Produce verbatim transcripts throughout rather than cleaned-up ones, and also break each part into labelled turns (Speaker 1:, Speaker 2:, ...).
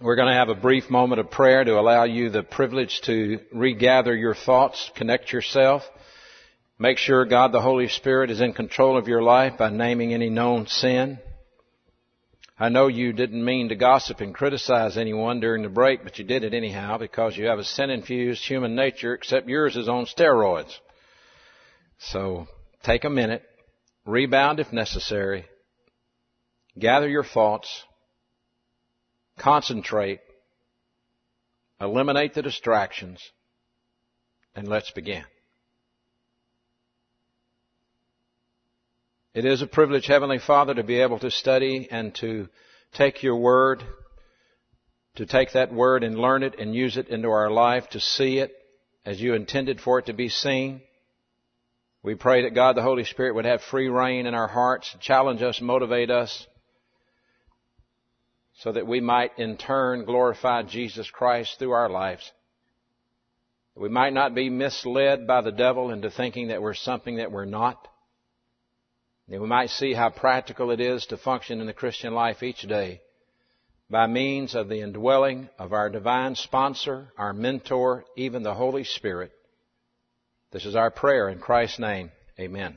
Speaker 1: We're going to have a brief moment of prayer to allow you the privilege to regather your thoughts, connect yourself. Make sure God the Holy Spirit is in control of your life by naming any known sin. I know you didn't mean to gossip and criticize anyone during the break, but you did it anyhow because you have a sin-infused human nature, except yours is on steroids. So take a minute, rebound if necessary, gather your thoughts, concentrate, eliminate the distractions, and let's begin. It is a privilege, Heavenly Father, to be able to study and to take your word, to take that word and learn it and use it into our life, to see it as you intended for it to be seen. We pray that God the Holy Spirit would have free reign in our hearts, challenge us, motivate us, so that we might in turn glorify Jesus Christ through our lives. We might not be misled by the devil into thinking that we're something that we're not. That we might see how practical it is to function in the Christian life each day by means of the indwelling of our divine sponsor, our mentor, even the Holy Spirit. This is our prayer in Christ's name. Amen.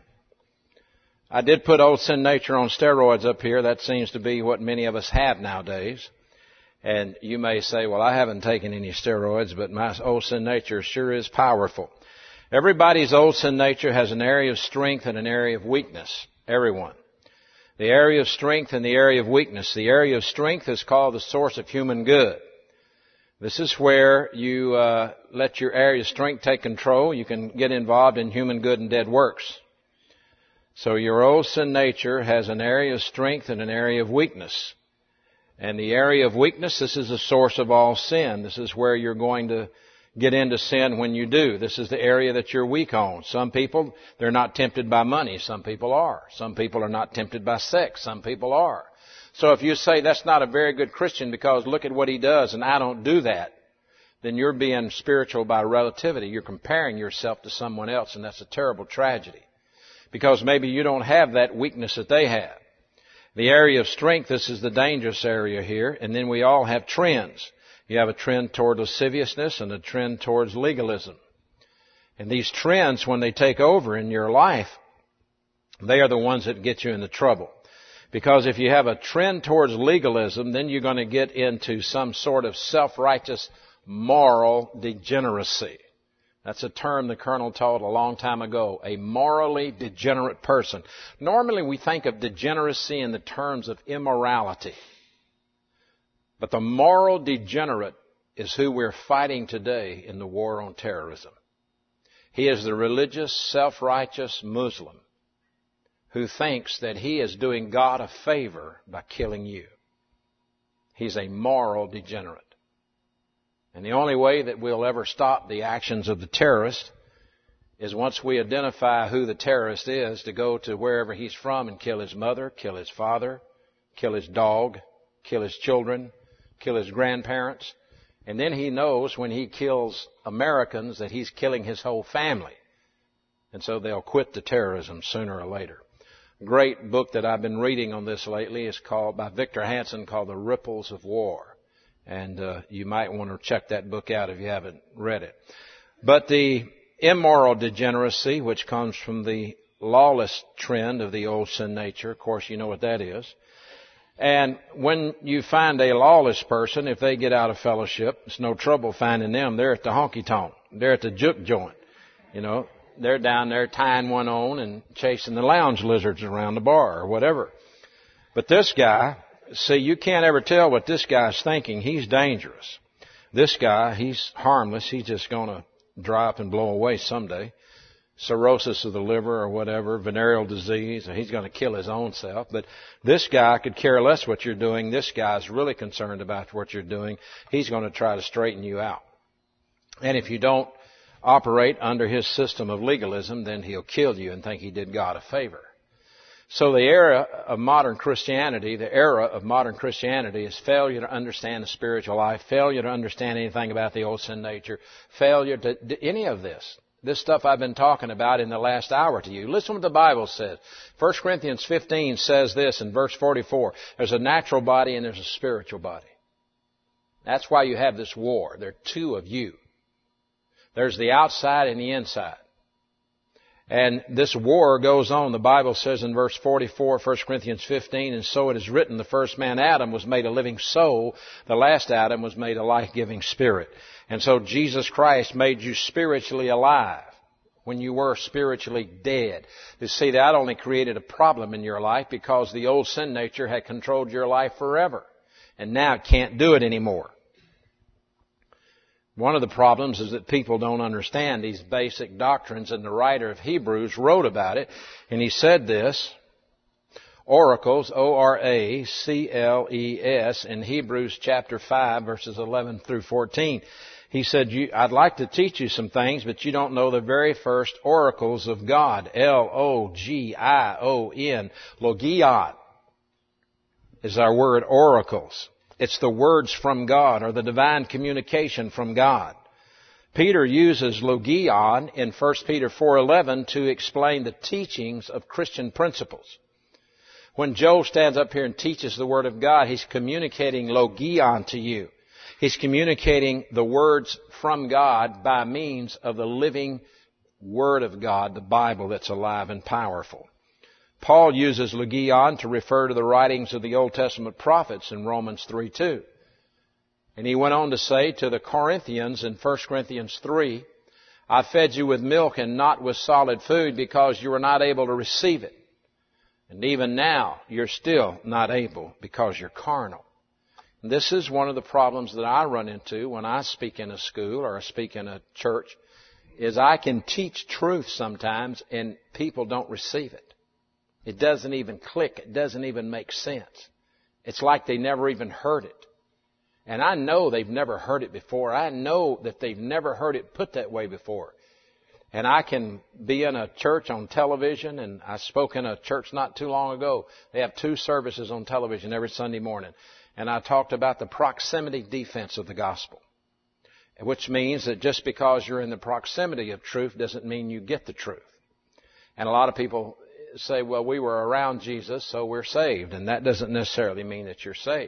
Speaker 1: I did put old sin nature on steroids up here. That seems to be what many of us have nowadays. And you may say, well, I haven't taken any steroids, but my old sin nature sure is powerful. Everybody's old sin nature has an area of strength and an area of weakness. Everyone. The area of strength and the area of weakness. The area of strength is called the source of human good. This is where you uh, let your area of strength take control. You can get involved in human good and dead works. So your old sin nature has an area of strength and an area of weakness. And the area of weakness, this is the source of all sin. This is where you're going to get into sin when you do. This is the area that you're weak on. Some people, they're not tempted by money. Some people are. Some people are not tempted by sex. Some people are. So if you say that's not a very good Christian because look at what he does and I don't do that, then you're being spiritual by relativity. You're comparing yourself to someone else, and that's a terrible tragedy. Because maybe you don't have that weakness that they have. The area of strength, this is the dangerous area here, and then we all have trends. You have a trend toward lasciviousness and a trend towards legalism. And these trends, when they take over in your life, they are the ones that get you into trouble. Because if you have a trend towards legalism, then you're going to get into some sort of self-righteous moral degeneracy. That's a term the Colonel taught a long time ago, a morally degenerate person. Normally we think of degeneracy in the terms of immorality. But the moral degenerate is who we're fighting today in the war on terrorism. He is the religious, self-righteous Muslim who thinks that he is doing God a favor by killing you. He's a moral degenerate. And the only way that we'll ever stop the actions of the terrorist is once we identify who the terrorist is, to go to wherever he's from and kill his mother, kill his father, kill his dog, kill his children, kill his grandparents. And then he knows when he kills Americans that he's killing his whole family. And so they'll quit the terrorism sooner or later. A great book that I've been reading on this lately is called, by Victor Hanson, called The Ripples of War. And uh, you might want to check that book out if you haven't read it. But the immoral degeneracy, which comes from the lawless trend of the old sin nature, of course you know what that is. And when you find a lawless person, if they get out of fellowship, it's no trouble finding them. They're at the honky-tonk. They're at the juke joint. You know, they're down there tying one on and chasing the lounge lizards around the bar or whatever. But this guy, see, you can't ever tell what this guy's thinking. He's dangerous. This guy, he's harmless. He's just going to dry up and blow away someday. Cirrhosis of the liver or whatever, venereal disease, and he's going to kill his own self. But this guy could care less what you're doing. This guy's really concerned about what you're doing. He's going to try to straighten you out. And if you don't operate under his system of legalism, then he'll kill you and think he did God a favor. So the era of modern Christianity, the era of modern Christianity is failure to understand the spiritual life, failure to understand anything about the old sin nature, failure to do any of this. This stuff I've been talking about in the last hour to you. Listen what the Bible says. First Corinthians fifteen says this in verse forty-four. There's a natural body and there's a spiritual body. That's why you have this war. There are two of you. There's the outside and the inside. And this war goes on. The Bible says in verse forty-four, First Corinthians fifteen, and so it is written, the first man, Adam, was made a living soul. The last Adam was made a life-giving spirit. And so Jesus Christ made you spiritually alive when you were spiritually dead. You see, that only created a problem in your life because the old sin nature had controlled your life forever. And now it can't do it anymore. One of the problems is that people don't understand these basic doctrines, and the writer of Hebrews wrote about it, and he said this, oracles, O R A C L E S, in Hebrews chapter five, verses eleven through fourteen. He said, you, I'd like to teach you some things, but you don't know the very first oracles of God. L O G I O N, logion is our word, oracles. It's the words from God, or the divine communication from God. Peter uses logion in First Peter four eleven to explain the teachings of Christian principles. When Joe stands up here and teaches the Word of God, he's communicating logion to you. He's communicating the words from God by means of the living Word of God, the Bible that's alive and powerful. Paul uses logion to refer to the writings of the Old Testament prophets in Romans three two. And he went on to say to the Corinthians in First Corinthians three, I fed you with milk and not with solid food because you were not able to receive it. And even now you're still not able because you're carnal. And this is one of the problems that I run into when I speak in a school or I speak in a church, is I can teach truth sometimes and people don't receive it. It doesn't even click. It doesn't even make sense. It's like they never even heard it. And I know they've never heard it before. I know that they've never heard it put that way before. And I can be in a church on television, and I spoke in a church not too long ago. They have two services on television every Sunday morning. And I talked about the proximity defense of the gospel, which means that just because you're in the proximity of truth doesn't mean you get the truth. And a lot of people say, well, we were around Jesus, so we're saved. And that doesn't necessarily mean that you're saved.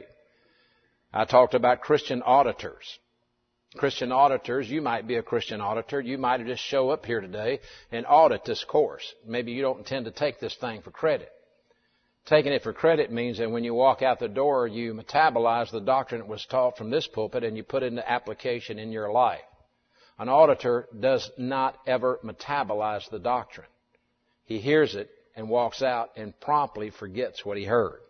Speaker 1: I talked about Christian auditors. Christian auditors, you might be a Christian auditor. You might just show up here today and audit this course. Maybe you don't intend to take this thing for credit. Taking it for credit means that when you walk out the door, you metabolize the doctrine that was taught from this pulpit and you put it into application in your life. An auditor does not ever metabolize the doctrine. He hears it and walks out and promptly forgets what he heard.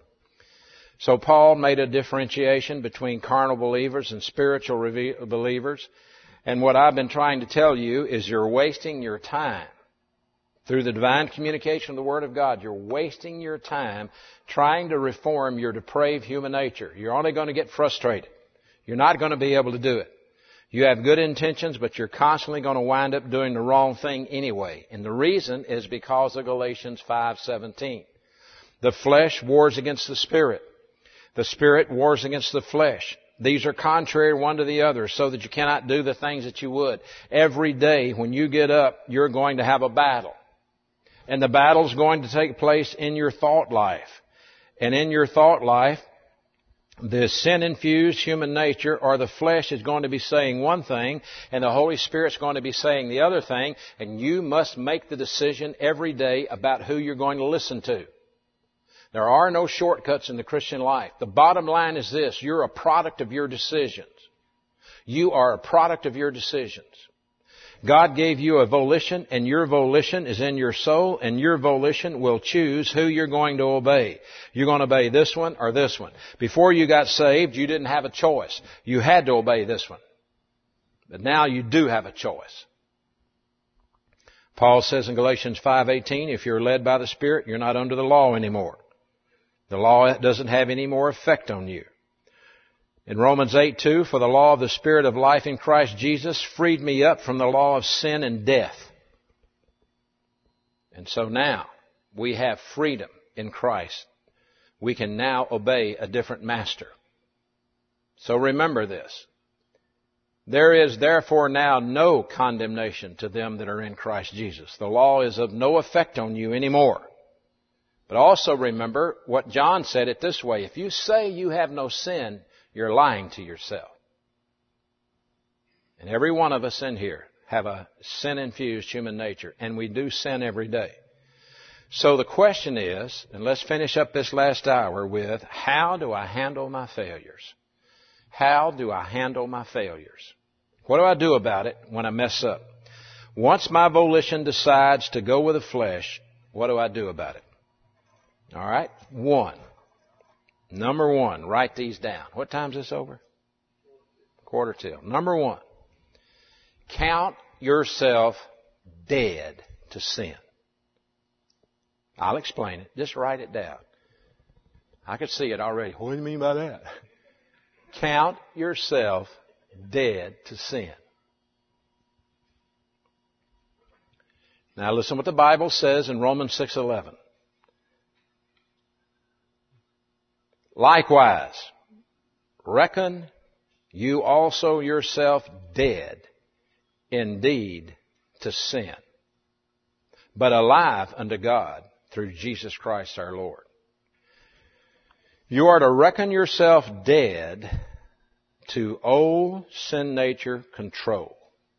Speaker 1: So Paul made a differentiation between carnal believers and spiritual believers. And what I've been trying to tell you is you're wasting your time. Through the divine communication of the Word of God, you're wasting your time trying to reform your depraved human nature. You're only going to get frustrated. You're not going to be able to do it. You have good intentions, but you're constantly going to wind up doing the wrong thing anyway. And the reason is because of Galatians five seventeen. The flesh wars against the Spirit. The Spirit wars against the flesh. These are contrary one to the other, so that you cannot do the things that you would. Every day when you get up, you're going to have a battle. And the battle's going to take place in your thought life. And in your thought life, the sin-infused human nature or the flesh is going to be saying one thing, and the Holy Spirit's going to be saying the other thing, and you must make the decision every day about who you're going to listen to. There are no shortcuts in the Christian life. The bottom line is this: you're a product of your decisions. You are a product of your decisions. God gave you a volition, and your volition is in your soul, and your volition will choose who you're going to obey. You're going to obey this one or this one. Before you got saved, you didn't have a choice. You had to obey this one. But now you do have a choice. Paul says in Galatians five eighteen, if you're led by the Spirit, you're not under the law anymore. The law doesn't have any more effect on you. In Romans eight two, for the law of the Spirit of life in Christ Jesus freed me up from the law of sin and death. And so now we have freedom in Christ. We can now obey a different master. So remember this. There is therefore now no condemnation to them that are in Christ Jesus. The law is of no effect on you anymore. But also remember what John said it this way: if you say you have no sin, you're lying to yourself. And every one of us in here have a sin-infused human nature, and we do sin every day. So the question is, and let's finish up this last hour with, how do I handle my failures? How do I handle my failures? What do I do about it when I mess up? Once my volition decides to go with the flesh, what do I do about it? All right? One. Number one, write these down. What time is this over? Quarter till. Number one, count yourself dead to sin. I'll explain it. Just write it down. I could see it already. What do you mean by that? Count yourself dead to sin. Now listen what the Bible says in Romans six eleven. Likewise, reckon you also yourself dead indeed to sin, but alive unto God through Jesus Christ our Lord. You are to reckon yourself dead to old sin nature control.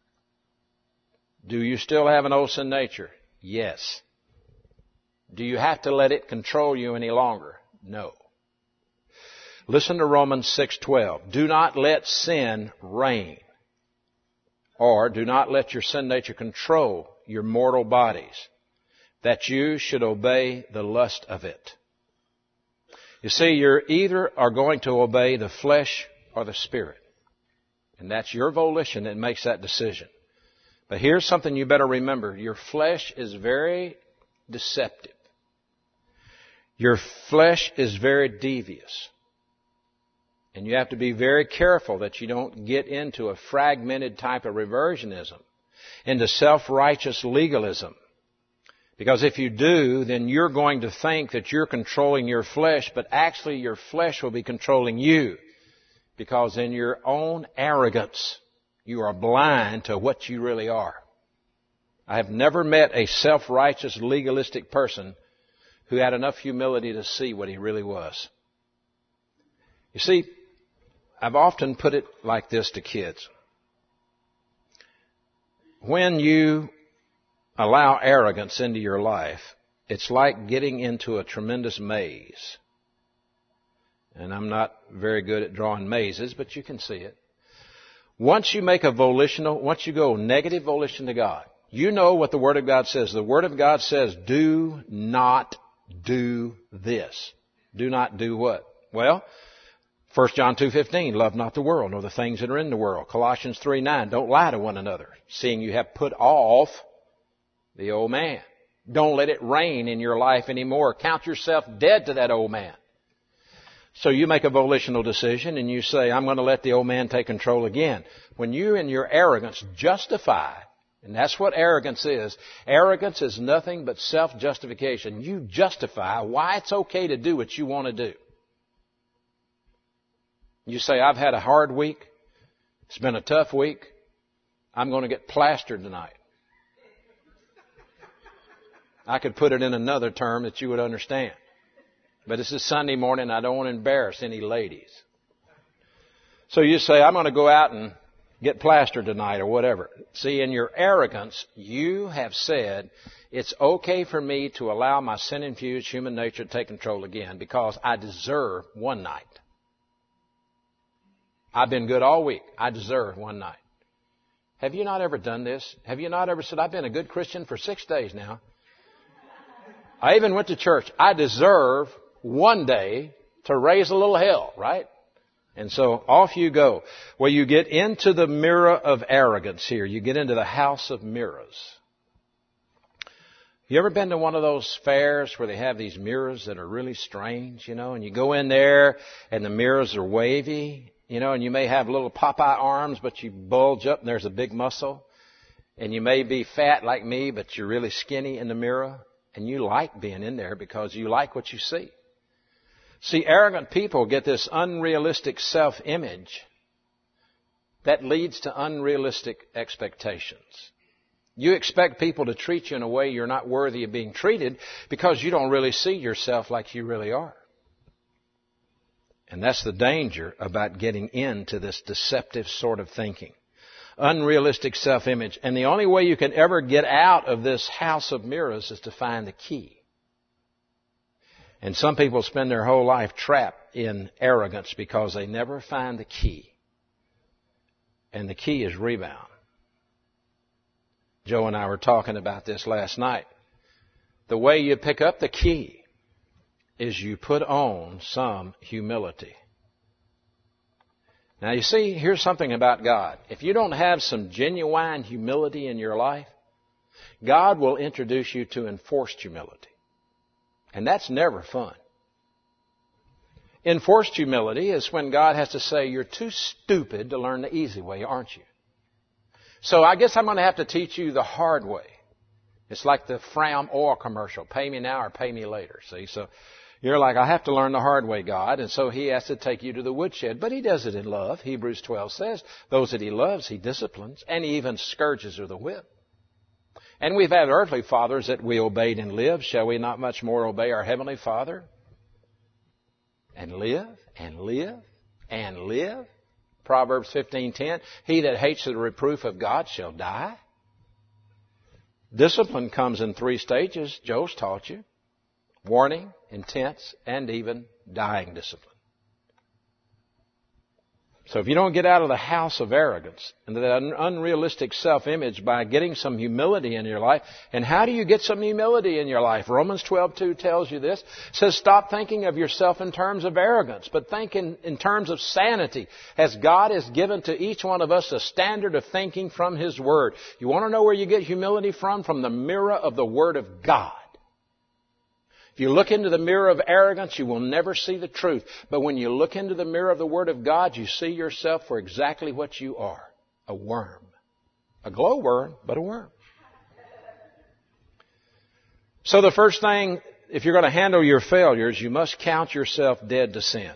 Speaker 1: Do you still have an old sin nature? Yes. Do you have to let it control you any longer? No. Listen to Romans six twelve. Do not let sin reign, or do not let your sin nature control your mortal bodies, that you should obey the lust of it. You see, you're either are going to obey the flesh or the Spirit. And that's your volition that makes that decision. But here's something you better remember. Your flesh is very deceptive. Your flesh is very devious. And you have to be very careful that you don't get into a fragmented type of reversionism, into self-righteous legalism. Because if you do, then you're going to think that you're controlling your flesh, but actually your flesh will be controlling you. Because in your own arrogance, you are blind to what you really are. I have never met a self-righteous, legalistic person who had enough humility to see what he really was. You see, I've often put it like this to kids. When you allow arrogance into your life, it's like getting into a tremendous maze. And I'm not very good at drawing mazes, but you can see it. Once you make a volitional, once you go negative volition to God, you know what the Word of God says. The Word of God says, do not do this. Do not do what? Well, First John two fifteen, love not the world, nor the things that are in the world. Colossians three nine, don't lie to one another, seeing you have put off the old man. Don't let it reign in your life anymore. Count yourself dead to that old man. So you make a volitional decision and you say, I'm going to let the old man take control again. When you in your arrogance justify, and that's what arrogance is. Arrogance is nothing but self-justification. You justify why it's okay to do what you want to do. You say, I've had a hard week. It's been a tough week. I'm going to get plastered tonight. I could put it in another term that you would understand. But this is Sunday morning. I don't want to embarrass any ladies. So you say, I'm going to go out and get plastered tonight or whatever. See, in your arrogance, you have said, it's okay for me to allow my sin-infused human nature to take control again because I deserve one night. I've been good all week. I deserve one night. Have you not ever done this? Have you not ever said, I've been a good Christian for six days now. I even went to church. I deserve one day to raise a little hell, right? And so off you go. Well, you get into the mirror of arrogance here. You get into the house of mirrors. You ever been to one of those fairs where they have these mirrors that are really strange, you know, and you go in there and the mirrors are wavy, you know, and you may have little Popeye arms, but you bulge up and there's a big muscle. And you may be fat like me, but you're really skinny in the mirror. And you like being in there because you like what you see. See, arrogant people get this unrealistic self-image that leads to unrealistic expectations. You expect people to treat you in a way you're not worthy of being treated because you don't really see yourself like you really are. And that's the danger about getting into this deceptive sort of thinking. unrealistic self-image. And the only way you can ever get out of this house of mirrors is to find the key. And some people spend their whole life trapped in arrogance because they never find the key. And the key is rebound. Joe and I were talking about this last night. The way you pick up the key is you put on some humility. Now you see, here's something about God. If you don't have some genuine humility in your life, God will introduce you to enforced humility. And that's never fun. Enforced humility is when God has to say, you're too stupid to learn the easy way, aren't you? So I guess I'm going to have to teach you the hard way. It's like the Fram oil commercial. Pay me now or pay me later. See, so you're like, I have to learn the hard way, God. And so He has to take you to the woodshed. But He does it in love. Hebrews twelve says, those that He loves, He disciplines. And He even scourges with a whip. And we've had earthly fathers that we obeyed and lived. Shall we not much more obey our Heavenly Father? And live, and live, and live. Proverbs fifteen ten, he that hates the reproof of God shall die. Discipline comes in three stages. Joe's taught you. Warning, intense, and even dying discipline. So if you don't get out of the house of arrogance and that unrealistic self-image by getting some humility in your life, and how do you get some humility in your life? Romans twelve two tells you this. It says, stop thinking of yourself in terms of arrogance, but think in, in terms of sanity, as God has given to each one of us a standard of thinking from His Word. You want to know where you get humility from? From the mirror of the Word of God. If you look into the mirror of arrogance, you will never see the truth. But when you look into the mirror of the Word of God, you see yourself for exactly what you are. A worm. A glowworm, but a worm. So the first thing, if you're going to handle your failures, you must count yourself dead to sin.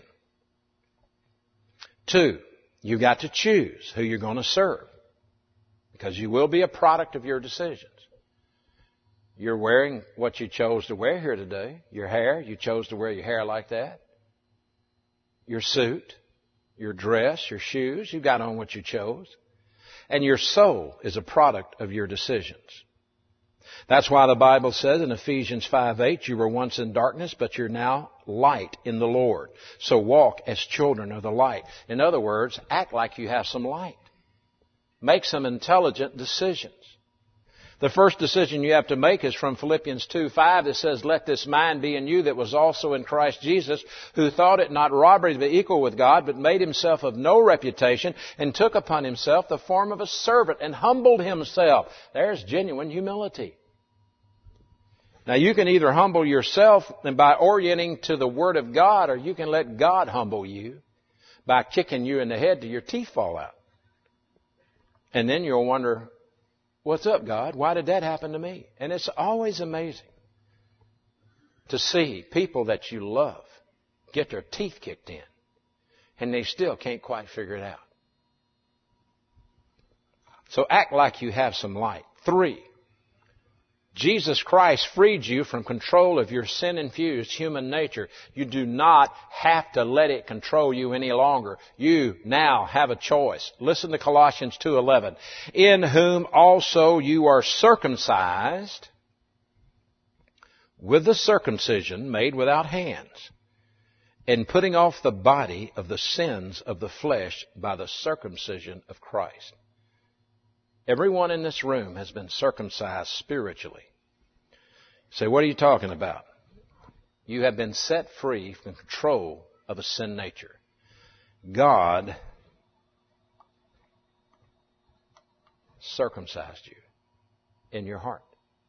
Speaker 1: Two, you've got to choose who you're going to serve. Because you will be a product of your decisions. You're wearing what you chose to wear here today. Your hair, you chose to wear your hair like that. Your suit, your dress, your shoes, you got on what you chose. And your soul is a product of your decisions. That's why the Bible says in Ephesians five eight, you were once in darkness, but you're now light in the Lord. So walk as children of the light. In other words, act like you have some light. Make some intelligent decisions. The first decision you have to make is from Philippians two five that says, let this mind be in you that was also in Christ Jesus, who thought it not robbery to be equal with God, but made himself of no reputation, and took upon himself the form of a servant, and humbled himself. There's genuine humility. Now you can either humble yourself and by orienting to the Word of God, or you can let God humble you by kicking you in the head till your teeth fall out. And then you'll wonder, what's up, God? Why did that happen to me? And it's always amazing to see people that you love get their teeth kicked in, and they still can't quite figure it out. So act like you have some light. Three, Jesus Christ freed you from control of your sin-infused human nature. You do not have to let it control you any longer. You now have a choice. Listen to Colossians two eleven. In whom also you are circumcised with the circumcision made without hands, and putting off the body of the sins of the flesh by the circumcision of Christ. Everyone in this room has been circumcised spiritually. Say, what are you talking about? You have been set free from control of a sin nature. God circumcised you in your heart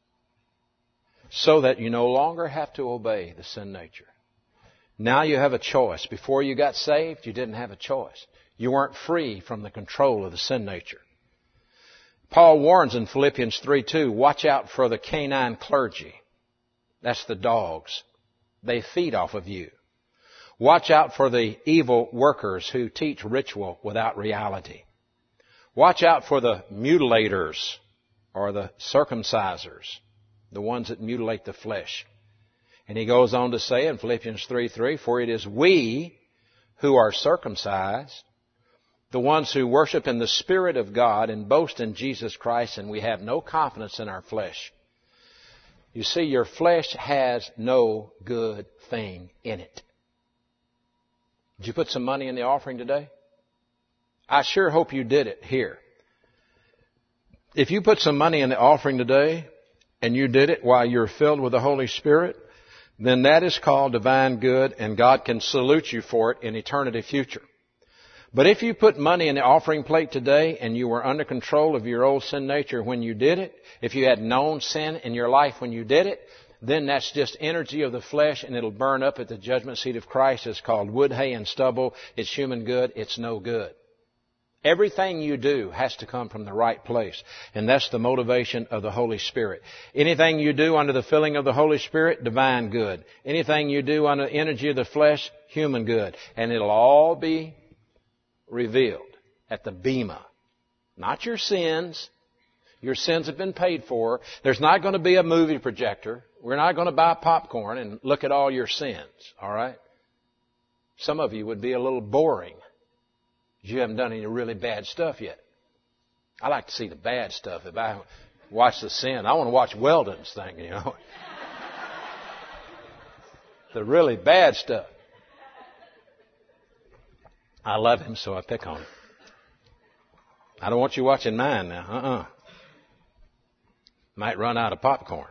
Speaker 1: so that you no longer have to obey the sin nature. Now you have a choice. Before you got saved, you didn't have a choice. You weren't free from the control of the sin nature. Paul warns in Philippians three two, watch out for the canine clergy. That's the dogs. They feed off of you. Watch out for the evil workers who teach ritual without reality. Watch out for the mutilators or the circumcisers, the ones that mutilate the flesh. And he goes on to say in Philippians three three, for it is we who are circumcised The ones who worship in the Spirit of God and boast in Jesus Christ, and we have no confidence in our flesh. You see, your flesh has no good thing in it. Did you put some money in the offering today? I sure hope you did it here. If you put some money in the offering today, and you did it while you're filled with the Holy Spirit, then that is called divine good, and God can salute you for it in eternity future. But if you put money in the offering plate today and you were under control of your old sin nature when you did it, if you had known sin in your life when you did it, then that's just energy of the flesh and it'll burn up at the judgment seat of Christ. It's called wood, hay, and stubble. It's human good. It's no good. Everything you do has to come from the right place. And that's the motivation of the Holy Spirit. Anything you do under the filling of the Holy Spirit, divine good. Anything you do under the energy of the flesh, human good. And it'll all be revealed at the bema. Not your sins. Your sins have been paid for. There's not going to be a movie projector. We're not going to buy popcorn and look at all your sins. All right? Some of you would be a little boring. You haven't done any really bad stuff yet. I like to see the bad stuff. If I watch the sin, I want to watch Weldon's thing, you know. The really bad stuff. I love him, so I pick on him. I don't want you watching mine now. Uh-uh. Might run out of popcorn.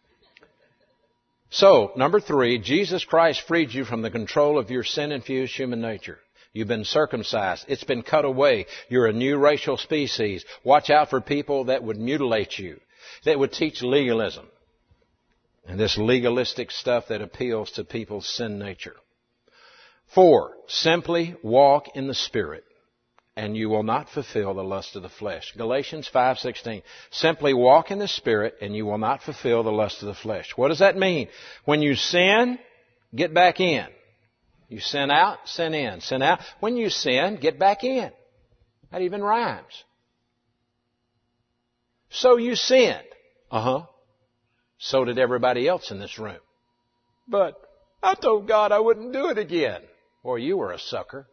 Speaker 1: So, number three, Jesus Christ freed you from the control of your sin-infused human nature. You've been circumcised. It's been cut away. You're a new racial species. Watch out for people that would mutilate you, that would teach legalism, and this legalistic stuff that appeals to people's sin nature. Four, simply walk in the Spirit, and you will not fulfill the lust of the flesh. Galatians five sixteen. Simply walk in the Spirit, and you will not fulfill the lust of the flesh. What does that mean? When you sin, get back in. You sin out, sin in. Sin out. When you sin, get back in. That even rhymes. So you sinned. Uh-huh. So did everybody else in this room. But I told God I wouldn't do it again. Or you were a sucker.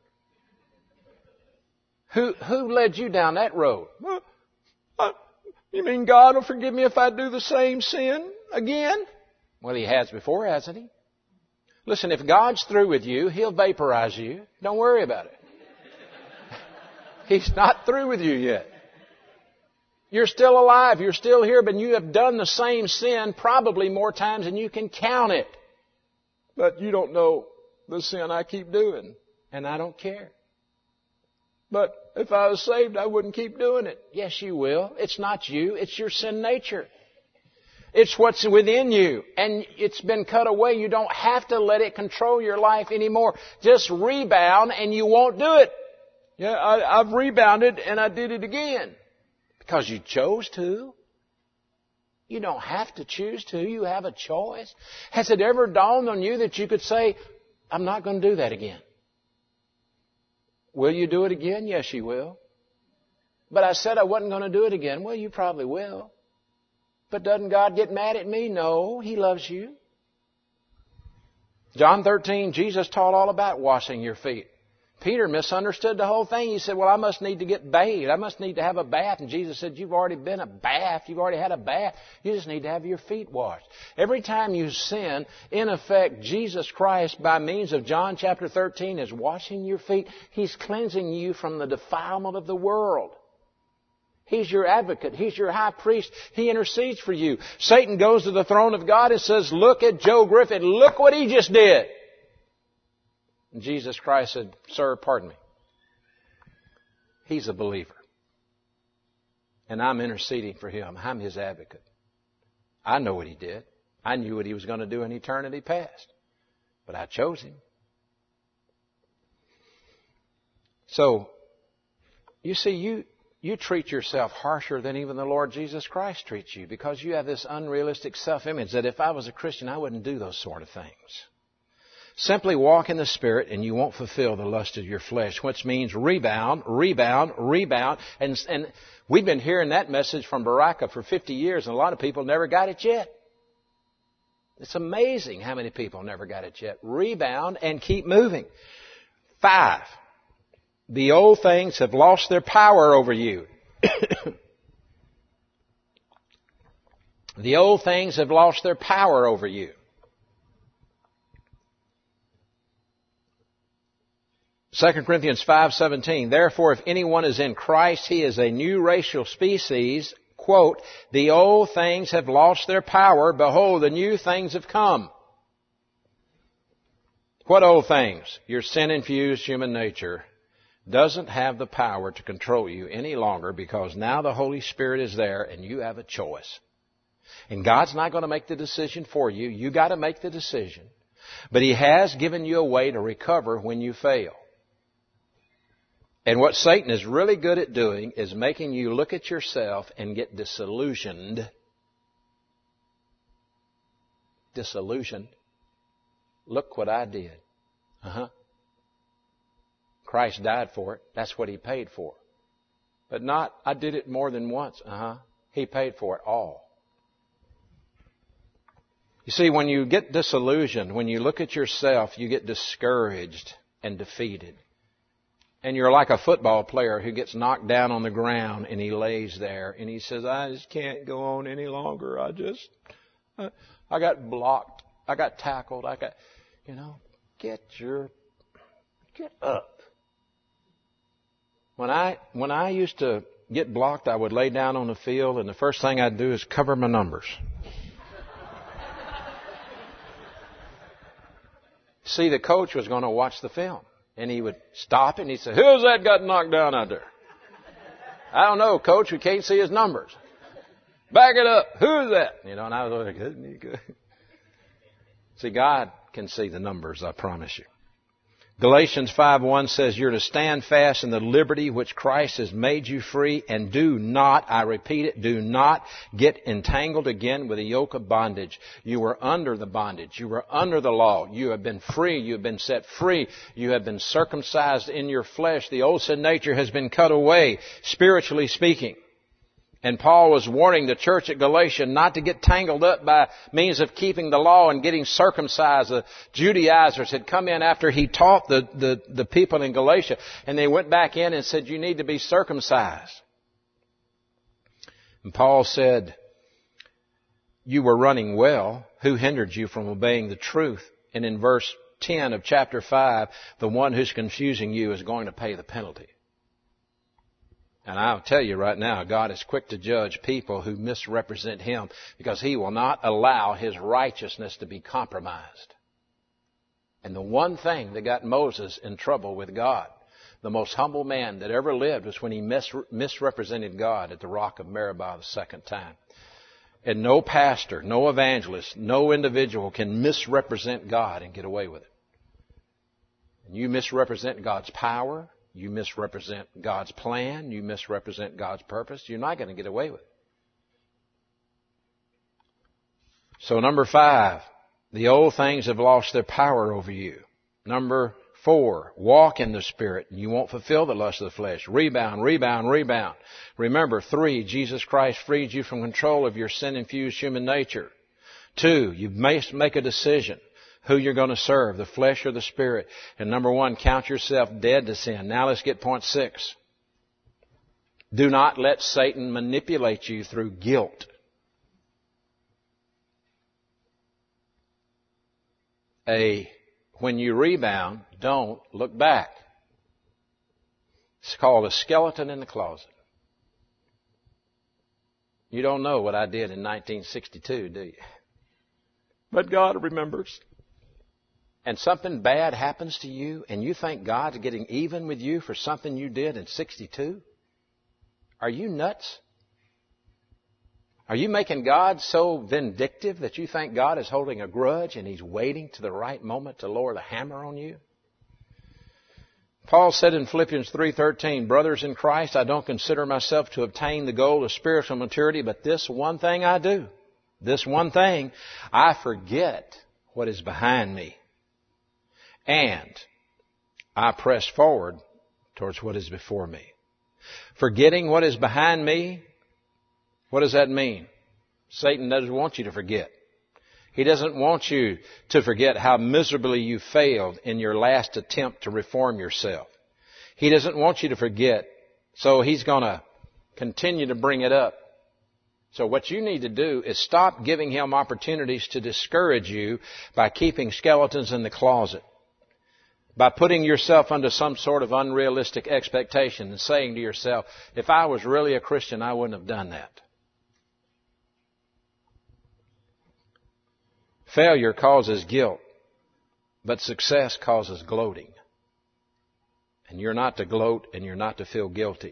Speaker 1: Who who led you down that road? Well, uh, you mean God will forgive me if I do the same sin again? Well, He has before, hasn't He? Listen, if God's through with you, He'll vaporize you. Don't worry about it. He's not through with you yet. You're still alive. You're still here, but you have done the same sin probably more times than you can count it. But you don't know the sin I keep doing, and I don't care. But if I was saved, I wouldn't keep doing it. Yes, you will. It's not you. It's your sin nature. It's what's within you, and it's been cut away. You don't have to let it control your life anymore. Just rebound, and you won't do it. Yeah, I, I've rebounded, and I did it again. Because you chose to. You don't have to choose to. You have a choice. Has it ever dawned on you that you could say, I'm not going to do that again? Will you do it again? Yes, you will. But I said I wasn't going to do it again. Well, you probably will. But doesn't God get mad at me? No, He loves you. John thirteen, Jesus taught all about washing your feet. Peter misunderstood the whole thing. He said, well, I must need to get bathed. I must need to have a bath. And Jesus said, you've already been a bath. You've already had a bath. You just need to have your feet washed. Every time you sin, in effect, Jesus Christ, by means of John chapter thirteen, is washing your feet. He's cleansing you from the defilement of the world. He's your advocate. He's your high priest. He intercedes for you. Satan goes to the throne of God and says, look at Joe Griffin. Look what he just did. And Jesus Christ said, sir, pardon me. He's a believer. And I'm interceding for him. I'm his advocate. I know what he did. I knew what he was going to do in eternity past. But I chose him. So, you see, you... You treat yourself harsher than even the Lord Jesus Christ treats you because you have this unrealistic self-image that if I was a Christian, I wouldn't do those sort of things. Simply walk in the Spirit and you won't fulfill the lust of your flesh, which means rebound, rebound, rebound. And, and we've been hearing that message from Baraka for fifty years and a lot of people never got it yet. It's amazing how many people never got it yet. Rebound and keep moving. Five. The old things have lost their power over you. The old things have lost their power over you. Second Corinthians five seventeen, therefore if anyone is in Christ, he is a new racial species. Quote, the old things have lost their power. Behold, the new things have come. What old things? Your sin-infused human nature doesn't have the power to control you any longer because now the Holy Spirit is there and you have a choice. And God's not going to make the decision for you. You got to make the decision. But He has given you a way to recover when you fail. And what Satan is really good at doing is making you look at yourself and get disillusioned. Disillusioned. Look what I did. Uh-huh. Christ died for it. That's what He paid for. But not, I did it more than once. Uh-huh. He paid for it all. You see, when you get disillusioned, when you look at yourself, you get discouraged and defeated. And you're like a football player who gets knocked down on the ground and he lays there and he says, I just can't go on any longer. I just, I, I got blocked. I got tackled. I got, you know, get your, get up. When I, when I used to get blocked, I would lay down on the field and the first thing I'd do is cover my numbers. See, the coach was going to watch the film. And he would stop and he'd say, who's that got knocked down out there? I don't know, coach. We can't see his numbers. Back it up. Who's that? You know, and I was like, isn't he good? See, God can see the numbers, I promise you. Galatians five one says you're to stand fast in the liberty which Christ has made you free, and do not, I repeat it, do not get entangled again with a yoke of bondage. You were under the bondage. You were under the law. You have been free. You have been set free. You have been circumcised in your flesh. The old sin nature has been cut away, spiritually speaking. And Paul was warning the church at Galatia not to get tangled up by means of keeping the law and getting circumcised. The Judaizers had come in after he taught the, the, the people in Galatia, and they went back in and said, you need to be circumcised. And Paul said, you were running well. Who hindered you from obeying the truth? And in verse ten of chapter five, the one who's confusing you is going to pay the penalty. And I'll tell you right now, God is quick to judge people who misrepresent Him because He will not allow His righteousness to be compromised. And the one thing that got Moses in trouble with God, the most humble man that ever lived, was when he mis- misrepresented God at the rock of Meribah the second time. And no pastor, no evangelist, no individual can misrepresent God and get away with it. And you misrepresent God's power, you misrepresent God's plan, you misrepresent God's purpose, you're not going to get away with it. So number five, the old things have lost their power over you. Number four, walk in the Spirit and you won't fulfill the lust of the flesh. Rebound, rebound, rebound. Remember, three, Jesus Christ freed you from control of your sin-infused human nature. Two, you must make a decision who you're going to serve, the flesh or the Spirit. And number one, count yourself dead to sin. Now let's get point six. Do not let Satan manipulate you through guilt. A, when you rebound, don't look back. It's called a skeleton in the closet. You don't know what I did in nineteen sixty-two, do you? But God remembers. And something bad happens to you and you think God's getting even with you for something you did in sixty-two? Are you nuts? Are you making God so vindictive that you think God is holding a grudge and He's waiting to the right moment to lower the hammer on you? Paul said in Philippians three thirteen, brothers in Christ, I don't consider myself to obtain the goal of spiritual maturity, but this one thing I do. This one thing, I forget what is behind me. And I press forward towards what is before me. Forgetting what is behind me, what does that mean? Satan doesn't want you to forget. He doesn't want you to forget how miserably you failed in your last attempt to reform yourself. He doesn't want you to forget. So He's going to continue to bring it up. So what you need to do is stop giving Him opportunities to discourage you by keeping skeletons in the closet, by putting yourself under some sort of unrealistic expectation and saying to yourself, if I was really a Christian, I wouldn't have done that. Failure causes guilt, but success causes gloating. And you're not to gloat and you're not to feel guilty.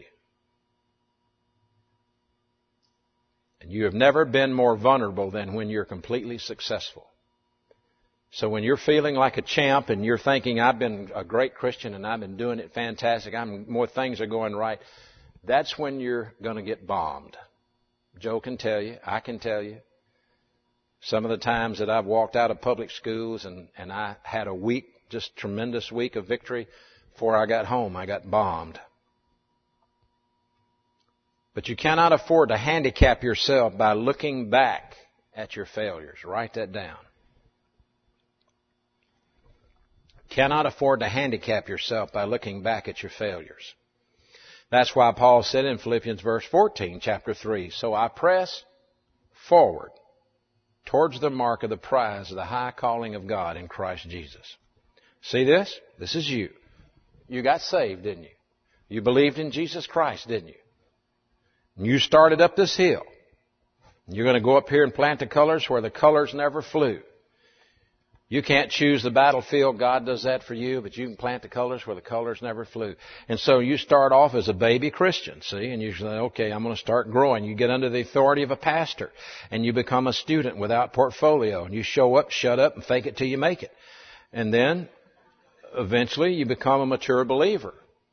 Speaker 1: And you have never been more vulnerable than when you're completely successful. So when you're feeling like a champ and you're thinking, I've been a great Christian and I've been doing it fantastic, I'm, more things are going right, that's when you're going to get bombed. Joe can tell you, I can tell you. Some of the times that I've walked out of public schools and, and I had a week, just tremendous week of victory, before I got home, I got bombed. But you cannot afford to handicap yourself by looking back at your failures. Write that down. Cannot afford to handicap yourself by looking back at your failures. That's why Paul said in Philippians verse fourteen, chapter three, so I press forward towards the mark of the prize of the high calling of God in Christ Jesus. See this? This is you. You got saved, didn't you? You believed in Jesus Christ, didn't you? And you started up this hill. You're going to go up here and plant the colors where the colors never flew. You can't choose the battlefield. God does that for you, but you can plant the colors where the colors never flew. And so you start off as a baby Christian, see, and you say, okay, I'm going to start growing. You get under the authority of a pastor, and you become a student without portfolio, and you show up, shut up, and fake it till you make it. And then, eventually, you become a mature believer.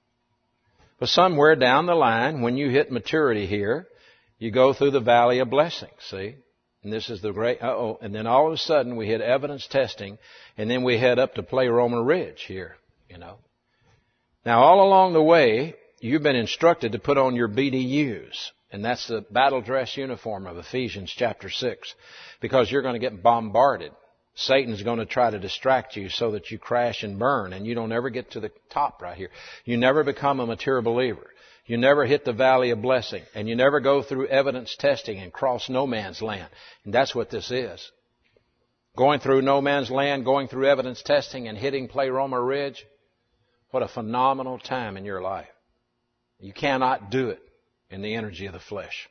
Speaker 1: But somewhere down the line, when you hit maturity here, you go through the valley of blessing, see? And this is the great, uh-oh, and then all of a sudden we hit evidence testing, and then we head up to Pleroma Ridge here, you know. Now all along the way, you've been instructed to put on your B D Us, and that's the battle dress uniform of Ephesians chapter six, because you're going to get bombarded. Satan's going to try to distract you so that you crash and burn, and you don't ever get to the top right here. You never become a mature believer. You never hit the valley of blessing, and you never go through evidence testing and cross no man's land. And that's what this is. Going through no man's land, going through evidence testing, and hitting Pleroma Ridge. What a phenomenal time in your life. You cannot do it in the energy of the flesh.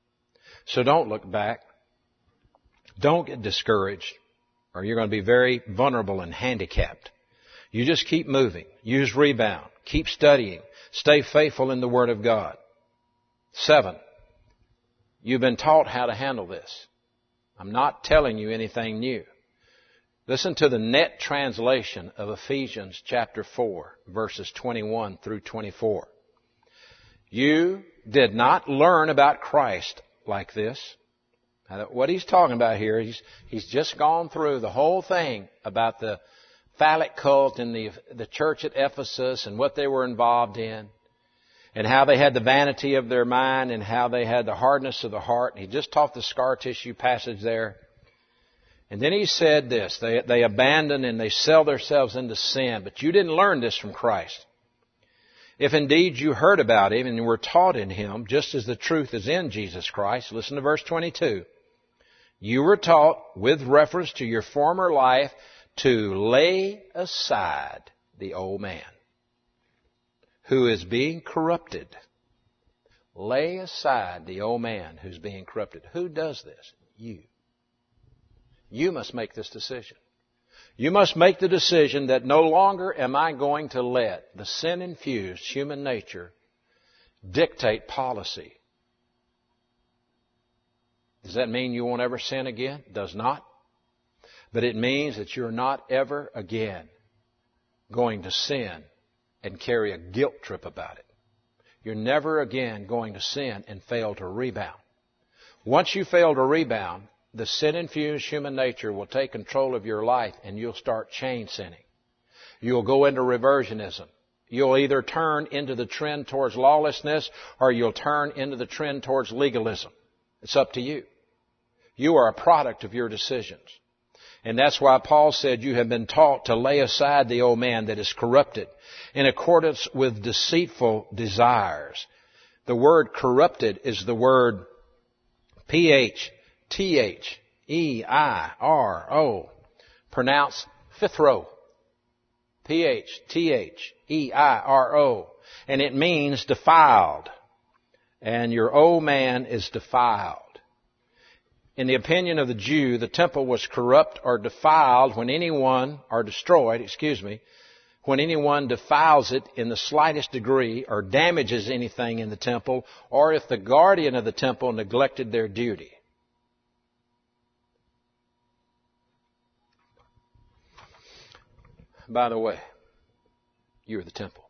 Speaker 1: So don't look back. Don't get discouraged, or you're going to be very vulnerable and handicapped. You just keep moving. Use rebound. Keep studying. Stay faithful in the Word of God. Seven, you've been taught how to handle this. I'm not telling you anything new. Listen to the net translation of Ephesians chapter four, verses twenty-one through twenty-four. You did not learn about Christ like this. Now, what he's talking about here, he's, he's just gone through the whole thing about the phallic cult in the, the church at Ephesus and what they were involved in, and how they had the vanity of their mind and how they had the hardness of the heart. He just taught the scar tissue passage there. And then he said this, they, they abandon and they sell themselves into sin, but you didn't learn this from Christ. If indeed you heard about Him and were taught in Him, just as the truth is in Jesus Christ, listen to verse twenty-two. You were taught with reference to your former life to lay aside the old man who is being corrupted. Lay aside the old man who's being corrupted. Who does this? You. You must make this decision. You must make the decision that no longer am I going to let the sin-infused human nature dictate policy. Does that mean you won't ever sin again? It does not. But it means that you're not ever again going to sin and carry a guilt trip about it. You're never again going to sin and fail to rebound. Once you fail to rebound, the sin-infused human nature will take control of your life and you'll start chain sinning. You'll go into reversionism. You'll either turn into the trend towards lawlessness or you'll turn into the trend towards legalism. It's up to you. You are a product of your decisions. And that's why Paul said, you have been taught to lay aside the old man that is corrupted in accordance with deceitful desires. The word corrupted is the word P H T H E I R O, pronounced phthro. P H T H E I R O. And it means defiled. And your old man is defiled. In the opinion of the Jew, the temple was corrupt or defiled when anyone, or destroyed, excuse me, when anyone defiles it in the slightest degree or damages anything in the temple, or if the guardian of the temple neglected their duty. By the way, you're the temple.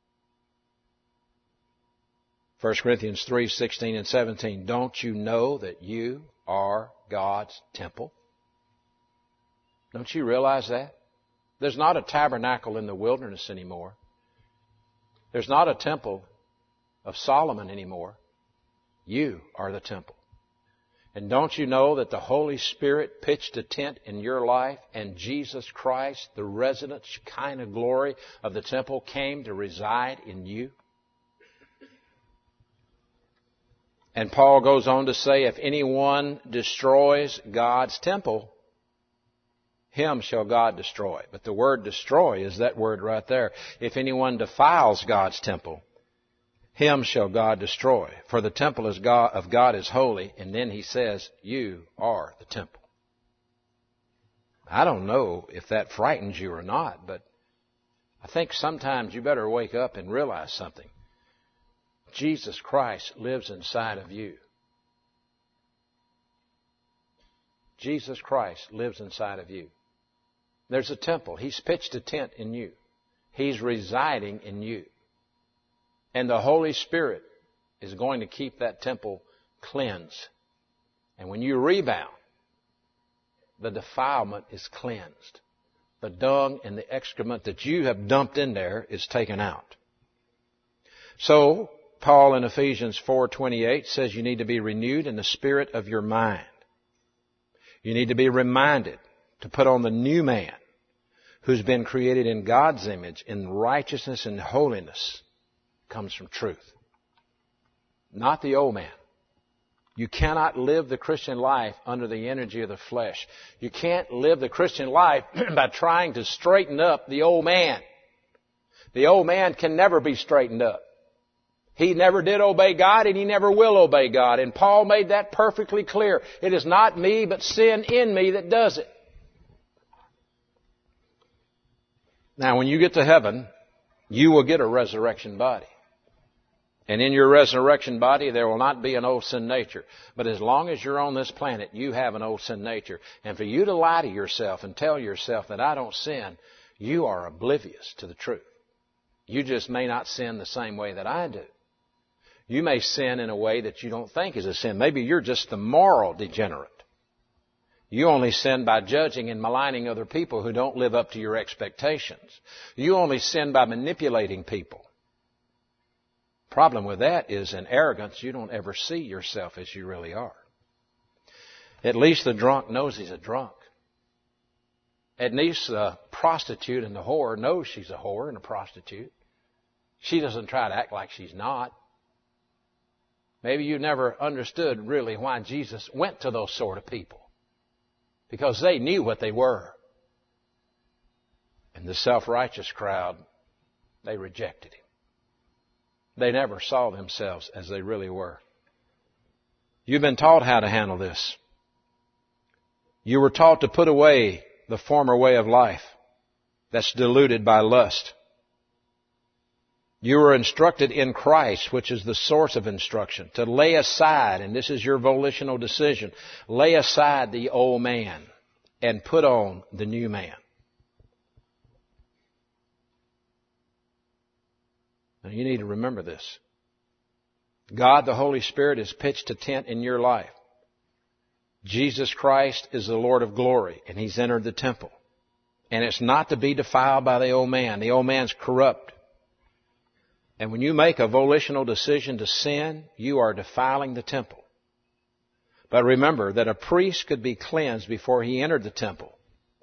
Speaker 1: First Corinthians three, sixteen and seventeen. Don't you know that you are God's temple? Don't you realize that? There's not a tabernacle in the wilderness anymore. There's not a temple of Solomon anymore. You are the temple. And don't you know that the Holy Spirit pitched a tent in your life, and Jesus Christ, the resident Shekinah glory of the temple, came to reside in you? And Paul goes on to say, if anyone destroys God's temple, him shall God destroy. But the word destroy is that word right there. If anyone defiles God's temple, him shall God destroy. For the temple is God, of God is holy. And then he says, you are the temple. I don't know if that frightens you or not, but I think sometimes you better wake up and realize something. Jesus Christ lives inside of you. Jesus Christ lives inside of you. There's a temple. He's pitched a tent in you. He's residing in you. And the Holy Spirit is going to keep that temple cleansed. And when you rebound, the defilement is cleansed. The dung and the excrement that you have dumped in there is taken out. So, Paul in Ephesians four twenty-eight says you need to be renewed in the spirit of your mind. You need to be reminded to put on the new man who's been created in God's image in righteousness and holiness. Comes from truth. Not the old man. You cannot live the Christian life under the energy of the flesh. You can't live the Christian life by trying to straighten up the old man. The old man can never be straightened up. He never did obey God, and he never will obey God. And Paul made that perfectly clear. It is not me, but sin in me that does it. Now, when you get to heaven, you will get a resurrection body. And in your resurrection body, there will not be an old sin nature. But as long as you're on this planet, you have an old sin nature. And for you to lie to yourself and tell yourself that I don't sin, you are oblivious to the truth. You just may not sin the same way that I do. You may sin in a way that you don't think is a sin. Maybe you're just the moral degenerate. You only sin by judging and maligning other people who don't live up to your expectations. You only sin by manipulating people. Problem with that is in arrogance, you don't ever see yourself as you really are. At least the drunk knows he's a drunk. At least the prostitute and the whore knows she's a whore and a prostitute. She doesn't try to act like she's not. Maybe you never understood really why Jesus went to those sort of people. Because they knew what they were. And the self-righteous crowd, they rejected him. They never saw themselves as they really were. You've been taught how to handle this. You were taught to put away the former way of life that's diluted by lust. You were instructed in Christ, which is the source of instruction, to lay aside, and this is your volitional decision, lay aside the old man and put on the new man. Now you need to remember this. God, the Holy Spirit, has pitched a tent in your life. Jesus Christ is the Lord of glory, and He's entered the temple. And it's not to be defiled by the old man. The old man's corrupt. And when you make a volitional decision to sin, you are defiling the temple. But remember that a priest could be cleansed before he entered the temple.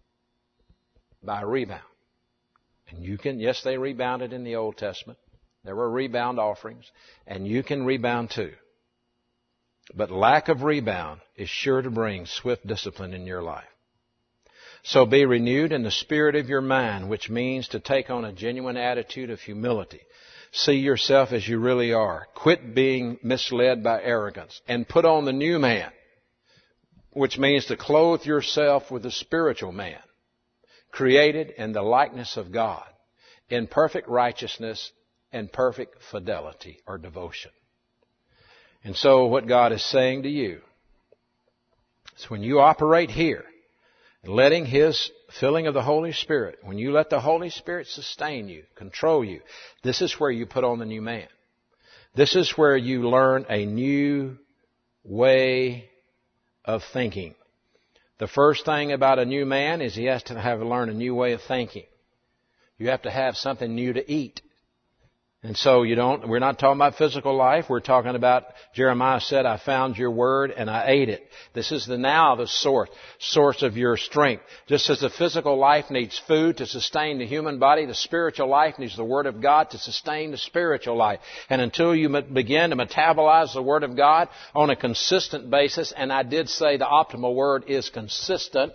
Speaker 1: by a rebound. And you can, yes, they rebounded in the Old Testament. There were rebound offerings, and you can rebound too. But lack of rebound is sure to bring swift discipline in your life. So be renewed in the spirit of your mind, which means to take on a genuine attitude of humility. See yourself as you really are. Quit being misled by arrogance and put on the new man, which means to clothe yourself with the spiritual man, created in the likeness of God, in perfect righteousness and perfect fidelity or devotion. And so what God is saying to you is when you operate here, letting His filling of the Holy Spirit, when you let the Holy Spirit sustain you, control you, this is where you put on the new man. This is where you learn a new way of thinking. The first thing about a new man is he has to have learn a new way of thinking. You have to have something new to eat. And so you don't, we're not talking about physical life. We're talking about, Jeremiah said, I found your word and I ate it. This is the now the source, source of your strength. Just as the physical life needs food to sustain the human body, the spiritual life needs the word of God to sustain the spiritual life. And until you begin to metabolize the word of God on a consistent basis, and I did say the optimal word is consistent,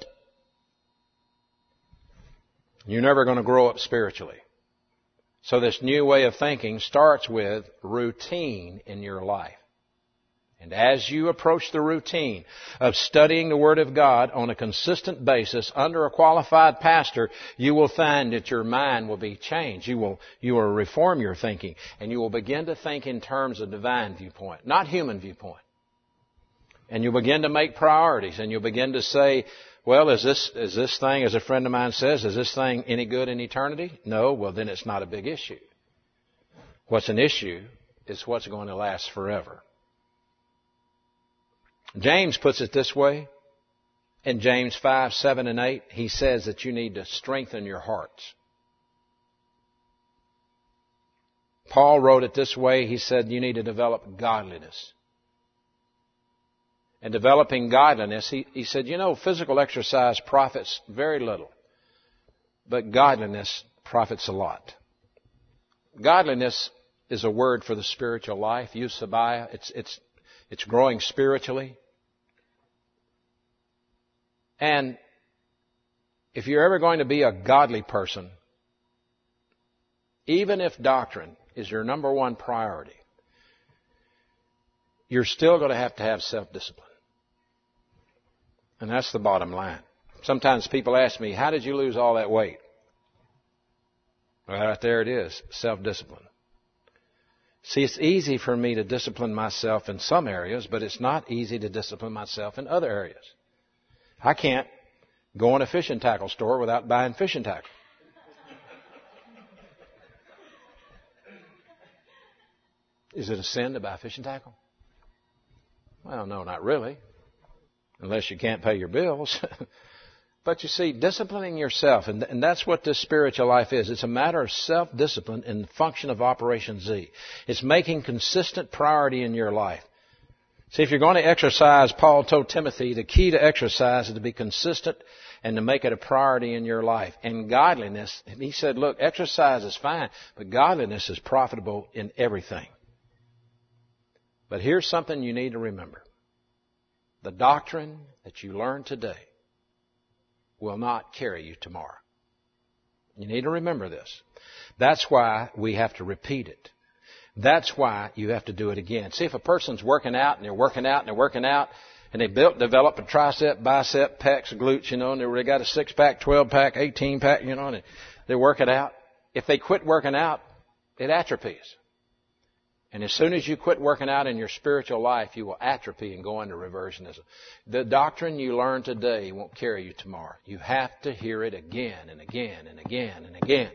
Speaker 1: you're never going to grow up spiritually. So this new way of thinking starts with routine in your life. And as you approach the routine of studying the Word of God on a consistent basis under a qualified pastor, you will find that your mind will be changed. You will, you will reform your thinking, and you will begin to think in terms of divine viewpoint, not human viewpoint. And you'll begin to make priorities, and you'll begin to say, well, is this, is this thing, as a friend of mine says, is this thing any good in eternity? No, well then it's not a big issue. What's an issue is what's going to last forever. James puts it this way. In James five, seven, and eight, he says that you need to strengthen your hearts. Paul wrote it this way. He said you need to develop godliness. And developing godliness, he, he said, you know, physical exercise profits very little, but godliness profits a lot. Godliness is a word for the spiritual life. Eusebia, it's, it's, it's growing spiritually. And if you're ever going to be a godly person, even if doctrine is your number one priority, you're still going to have to have self-discipline. And that's the bottom line. Sometimes people ask me, how did you lose all that weight? Well, right there it is, self-discipline. See, it's easy for me to discipline myself in some areas, but it's not easy to discipline myself in other areas. I can't go in a fishing tackle store without buying fishing tackle. Is it a sin to buy fishing tackle? Well, no, not really. Unless you can't pay your bills. But you see, disciplining yourself, and, and that's what this spiritual life is. It's a matter of self-discipline in the function of Operation Z. It's making consistent priority in your life. See, if you're going to exercise, Paul told Timothy, the key to exercise is to be consistent and to make it a priority in your life. And godliness, he said, look, exercise is fine, but godliness is profitable in everything. But here's something you need to remember. The doctrine that you learn today will not carry you tomorrow. You need to remember this. That's why we have to repeat it. That's why you have to do it again. See, if a person's working out and they're working out and they're working out and they built, develop a tricep, bicep, pecs, glutes, you know, and they got a six-pack, twelve-pack, eighteen-pack, you know, and they're working out. If they quit working out, it atrophies. And as soon as you quit working out in your spiritual life, you will atrophy and go into reversionism. The doctrine you learn today won't carry you tomorrow. You have to hear it again and again and again and again.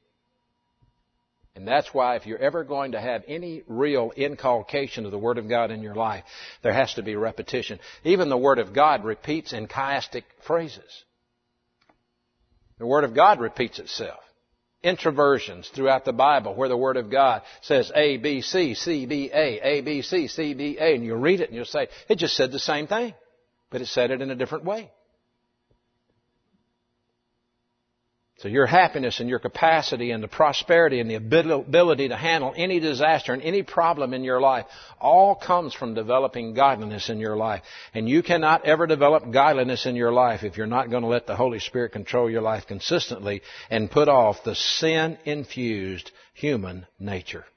Speaker 1: And that's why if you're ever going to have any real inculcation of the Word of God in your life, there has to be repetition. Even the Word of God repeats in chiastic phrases. The Word of God repeats itself. Introversions throughout the Bible where the Word of God says A, B, C, C, B, A, A, B, C, C, B, A, and you'll read it and you'll say, it just said the same thing, but it said it in a different way. So your happiness and your capacity and the prosperity and the ability to handle any disaster and any problem in your life all comes from developing godliness in your life. And you cannot ever develop godliness in your life if you're not going to let the Holy Spirit control your life consistently and put off the sin-infused human nature.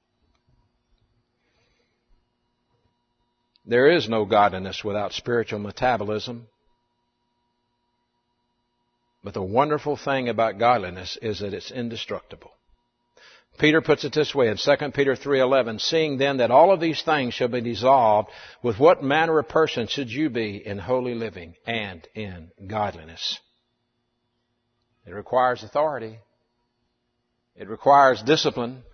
Speaker 1: There is no godliness without spiritual metabolism. But the wonderful thing about godliness is that it's indestructible. Peter puts it this way in Second Peter three eleven, seeing then that all of these things shall be dissolved, with what manner of person should you be in holy living and in godliness? It requires authority. It requires discipline.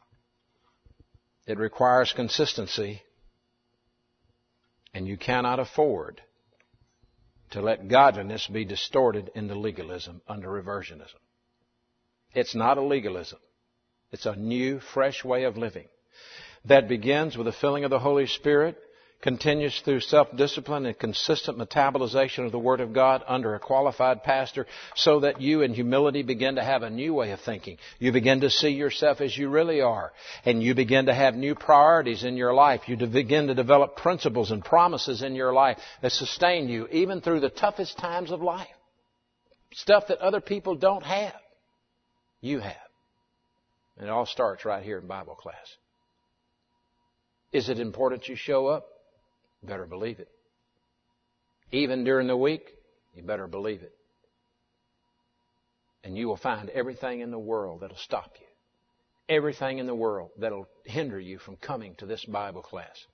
Speaker 1: It requires consistency. And you cannot afford to let godliness be distorted into legalism under reversionism. It's not a legalism. It's a new, fresh way of living that begins with the filling of the Holy Spirit, continues through self-discipline and consistent metabolization of the Word of God under a qualified pastor, so that you in humility begin to have a new way of thinking. You begin to see yourself as you really are, and you begin to have new priorities in your life. You begin to develop principles and promises in your life that sustain you even through the toughest times of life. Stuff that other people don't have, you have. And it all starts right here in Bible class. Is it important you show up? You better believe it. Even during the week, you better believe it. And you will find everything in the world that'll stop you. Everything in the world that'll hinder you from coming to this Bible class.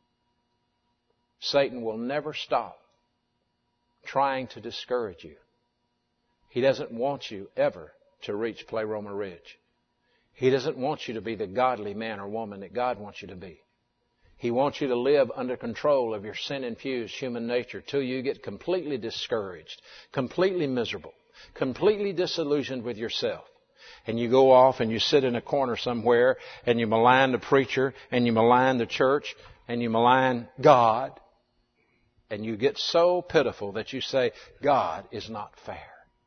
Speaker 1: Satan will never stop trying to discourage you. He doesn't want you ever to reach Pleroma Ridge. He doesn't want you to be the godly man or woman that God wants you to be. He wants you to live under control of your sin-infused human nature till you get completely discouraged, completely miserable, completely disillusioned with yourself. And you go off and you sit in a corner somewhere and you malign the preacher and you malign the church and you malign God. And you get so pitiful that you say, God is not fair.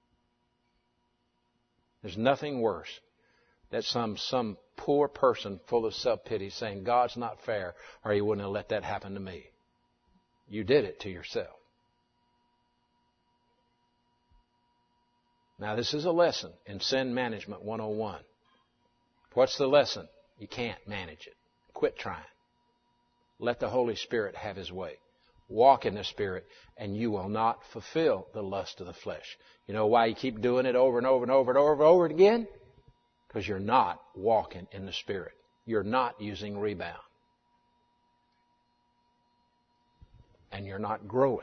Speaker 1: There's nothing worse than some, some poor person full of self-pity saying, God's not fair, or He wouldn't have let that happen to me. You did it to yourself. Now, this is a lesson in Sin Management one oh one. What's the lesson? You can't manage it. Quit trying. Let the Holy Spirit have His way. Walk in the Spirit, and you will not fulfill the lust of the flesh. You know why you keep doing it over and over and over and over and over again? Because you're not walking in the Spirit. You're not using rebound. And you're not growing.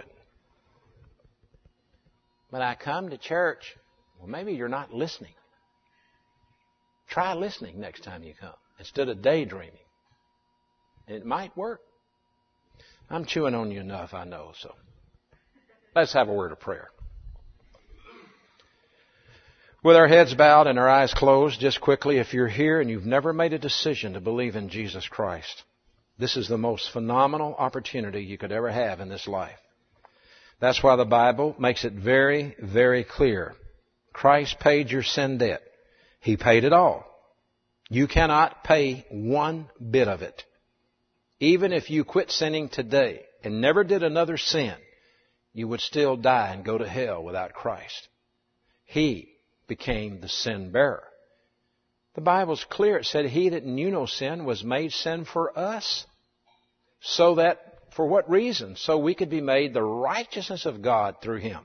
Speaker 1: But I come to church. Well, maybe you're not listening. Try listening next time you come instead of daydreaming. It might work. I'm chewing on you enough, I know. So let's have a word of prayer. With our heads bowed and our eyes closed, just quickly, if you're here and you've never made a decision to believe in Jesus Christ, this is the most phenomenal opportunity you could ever have in this life. That's why the Bible makes it very, very clear. Christ paid your sin debt. He paid it all. You cannot pay one bit of it. Even if you quit sinning today and never did another sin, you would still die and go to hell without Christ. He became the sin bearer. The Bible's clear. It said, He that knew no sin was made sin for us. So that, for what reason? So we could be made the righteousness of God through Him.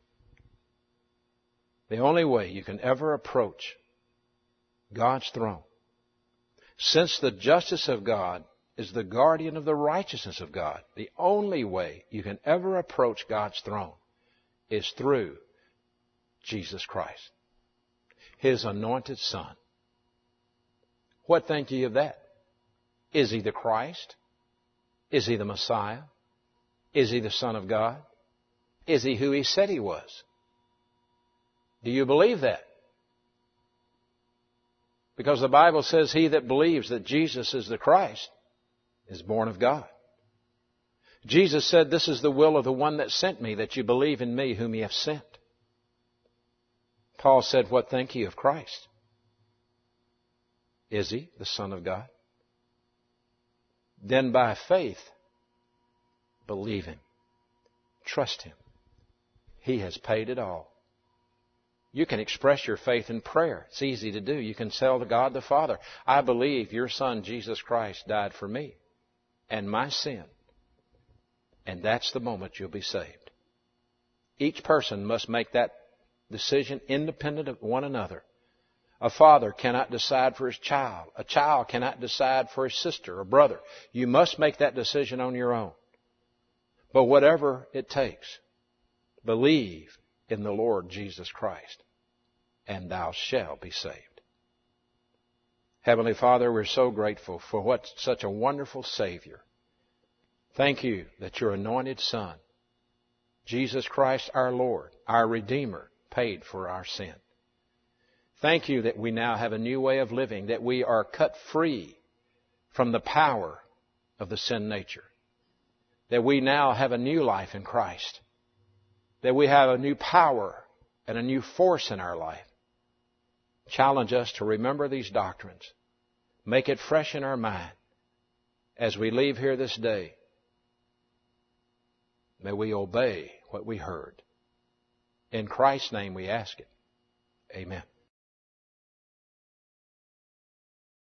Speaker 1: The only way you can ever approach God's throne, since the justice of God is the guardian of the righteousness of God, the only way you can ever approach God's throne is through Jesus Christ, His anointed Son. What think ye of that? Is He the Christ? Is He the Messiah? Is He the Son of God? Is He who He said He was? Do you believe that? Because the Bible says he that believes that Jesus is the Christ is born of God. Jesus said, this is the will of the one that sent me, that you believe in me whom He hath sent. Paul said, what think ye of Christ? Is He the Son of God? Then by faith, believe Him. Trust Him. He has paid it all. You can express your faith in prayer. It's easy to do. You can tell to God the Father, I believe your Son, Jesus Christ, died for me and my sin. And that's the moment you'll be saved. Each person must make that decision independent of one another. A father cannot decide for his child. A child cannot decide for his sister or brother. You must make that decision on your own. But whatever it takes, believe in the Lord Jesus Christ, and thou shalt be saved. Heavenly Father, we're so grateful for what such a wonderful Savior. Thank you that your anointed Son, Jesus Christ our Lord, our Redeemer, paid for our sin. Thank you that we now have a new way of living, that we are cut free from the power of the sin nature, that we now have a new life in Christ, that we have a new power and a new force in our life. Challenge us to remember these doctrines. Make it fresh in our mind as we leave here this day. May we obey what we heard. In Christ's name we ask it. Amen.